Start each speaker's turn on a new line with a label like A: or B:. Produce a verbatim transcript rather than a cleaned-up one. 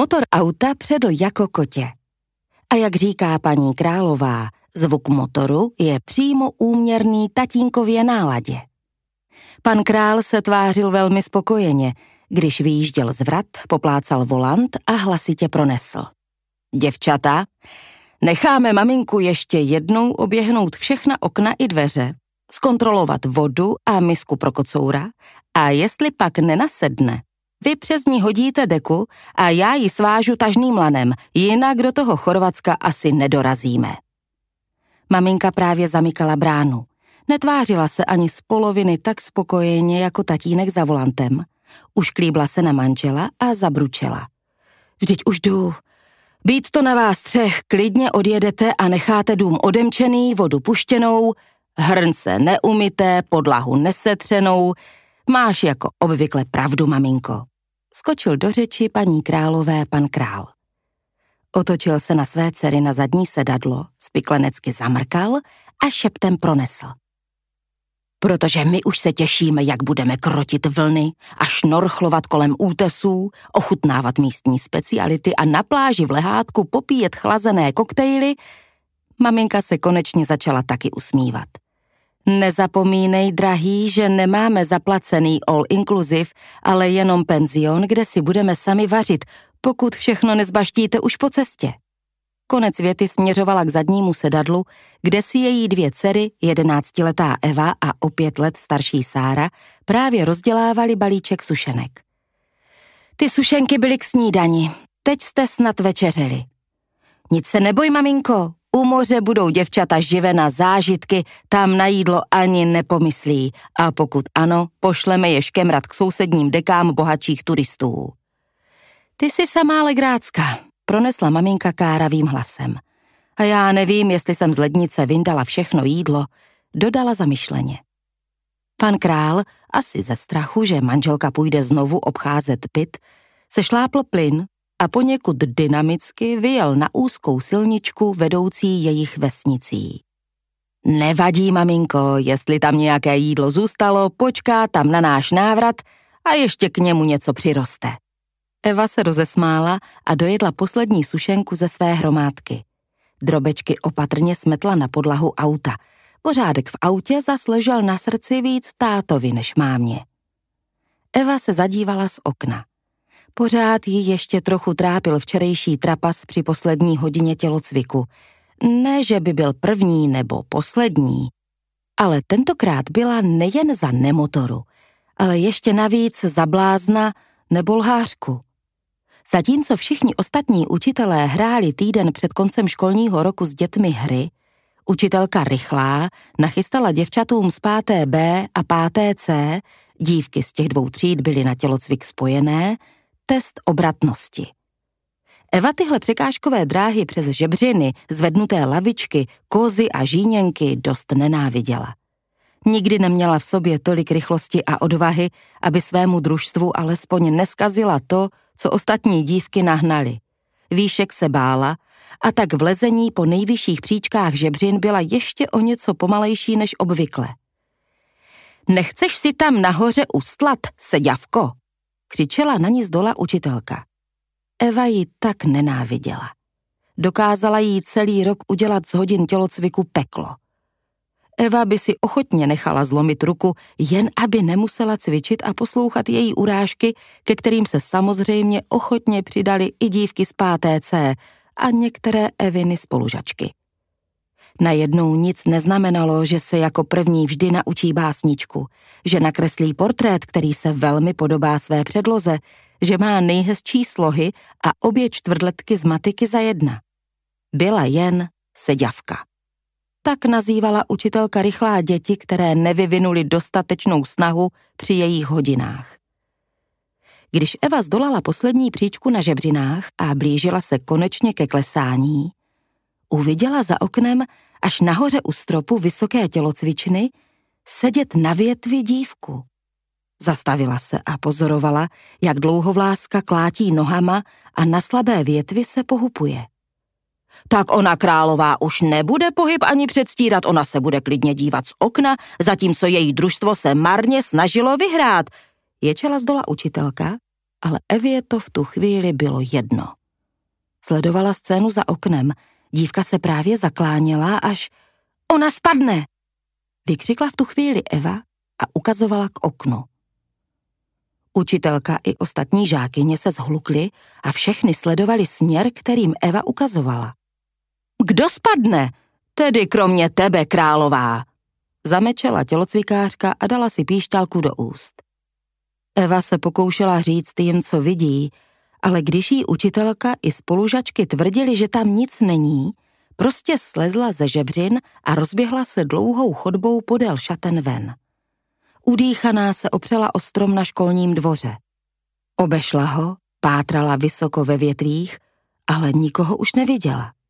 A: Motor auta předl jako kotě. A jak říká paní Králová, zvuk motoru je přímo úměrný tatínkově náladě. Pan Král se tvářil velmi spokojeně, když vyjížděl z vrat, poplácal volant a hlasitě pronesl. Děvčata, necháme maminku ještě jednou oběhnout všechna okna i dveře, zkontrolovat vodu a misku pro kocoura a jestli pak nenasedne, vy přes ní hodíte deku a já ji svážu tažným lanem, jinak do toho Chorvatska asi nedorazíme. Maminka právě zamykala bránu. Netvářila se ani z poloviny tak spokojeně jako tatínek za volantem. Ušklíbla se na manžela a zabručela. Vždyť už jdu. Být to na vás třech, klidně odjedete a necháte dům odemčený, vodu puštěnou, hrnce neumyté, podlahu nesetřenou. Máš jako obvykle pravdu, maminko. Skočil do řeči paní Králové pan Král. Otočil se na své dcery na zadní sedadlo, spiklenecky zamrkal a šeptem pronesl. Protože my už se těšíme, jak budeme krotit vlny a šnorchlovat kolem útesů, ochutnávat místní speciality a na pláži v lehátku popíjet chlazené koktejly, maminka se konečně začala taky usmívat. Nezapomínej, drahý, že nemáme zaplacený all inclusive, ale jenom penzion, kde si budeme sami vařit, pokud všechno nezbaštíte už po cestě. Konec věty směřovala k zadnímu sedadlu, kde si její dvě dcery, jedenáctiletá Eva a o pět let starší Sára, právě rozdělávali balíček sušenek. Ty sušenky byly k snídani, teď jste snad večeřeli. Nic se neboj, maminko, u moře budou děvčata živé na zážitky, tam na jídlo ani nepomyslí a pokud ano, pošleme je škemrat k sousedním dekám bohatších turistů. Ty jsi samá legrácka, pronesla maminka káravým hlasem. A já nevím, jestli jsem z lednice vyndala všechno jídlo, dodala zamyšleně. Pan Král, asi ze strachu, že manželka půjde znovu obcházet byt, se šlápl plyn a poněkud dynamicky vyjel na úzkou silničku vedoucí jejich vesnicí. Nevadí, maminko, jestli tam nějaké jídlo zůstalo, počká tam na náš návrat a ještě k němu něco přiroste. Eva se rozesmála a dojedla poslední sušenku ze své hromádky. Drobečky opatrně smetla na podlahu auta. Pořádek v autě zas ležel na srdci víc tátovi než mámě. Eva se zadívala z okna. Pořád ji ještě trochu trápil včerejší trapas při poslední hodině tělocviku. Ne, že by byl první nebo poslední, ale tentokrát byla nejen za nemotoru, ale ještě navíc za blázna nebo lhářku. Zatímco všichni ostatní učitelé hráli týden před koncem školního roku s dětmi hry, učitelka Rychlá nachystala děvčatům z páté B a páté C, dívky z těch dvou tříd byly na tělocvik spojené, test obratnosti. Eva tyhle překážkové dráhy přes žebřiny, zvednuté lavičky, kozy a žíněnky dost nenáviděla. Nikdy neměla v sobě tolik rychlosti a odvahy, aby svému družstvu alespoň neskazila to, co ostatní dívky nahnaly. Výšek se bála a tak v lezení po nejvyšších příčkách žebřin byla ještě o něco pomalejší než obvykle. Nechceš si tam nahoře ustlat, seďavko? Křičela na ní zdola učitelka. Eva ji tak nenáviděla. Dokázala jí celý rok udělat z hodin tělocviku peklo. Eva by si ochotně nechala zlomit ruku, jen aby nemusela cvičit a poslouchat její urážky, ke kterým se samozřejmě ochotně přidali i dívky z páté C a některé Eviny spolužačky. Najednou nic neznamenalo, že se jako první vždy naučí básničku, že nakreslí portrét, který se velmi podobá své předloze, že má nejhezčí slohy a obě čtvrtletky z matiky za jedna. Byla jen seďavka. Tak nazývala učitelka Rychlá děti, které nevyvinuly dostatečnou snahu při jejich hodinách. Když Eva zdolala poslední příčku na žebřinách a blížila se konečně ke klesání, uviděla za oknem až nahoře u stropu vysoké tělocvičny sedět na větvi dívku. Zastavila se a pozorovala, jak dlouhovláska klátí nohama a na slabé větvi se pohupuje. Tak ona Králová už nebude pohyb ani předstírat, ona se bude klidně dívat z okna, zatímco její družstvo se marně snažilo vyhrát, ječela zdola učitelka ale Evě to v tu chvíli bylo jedno. Sledovala scénu za oknem, dívka se právě zakláněla, až ona spadne, vykřikla v tu chvíli Eva a ukazovala k oknu. Učitelka i ostatní žákyně se zhlukly a všechny sledovali směr, kterým Eva ukazovala. Kdo spadne? Tedy kromě tebe, králová, zamečela tělocvikářka a dala si píšťalku do úst. Eva se pokoušela říct jim, co vidí, ale když jí učitelka i spolužačky tvrdili, že tam nic není, prostě slezla ze žebřin a rozběhla se dlouhou chodbou podél šaten ven. Udýchaná se opřela o strom na školním dvoře. Obešla ho, pátrala vysoko ve větvích, ale nikoho už neviděla.